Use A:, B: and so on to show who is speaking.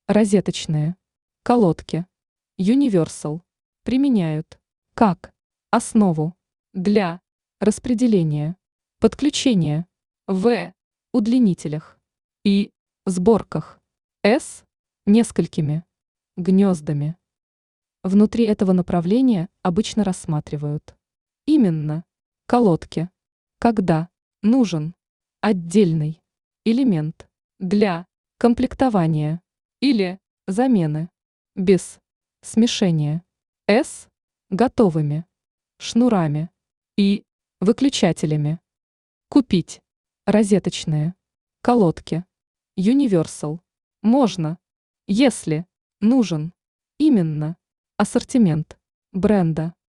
A: Розеточные колодки Universal применяют как основу для распределения, подключения в удлинителях и сборках с несколькими гнездами. Внутри этого направления обычно рассматривают именно колодки, когда нужен отдельный элемент для комплектования или замены без смешения с готовыми шнурами и выключателями. Купить розеточные колодки Universal можно, если нужен именно ассортимент бренда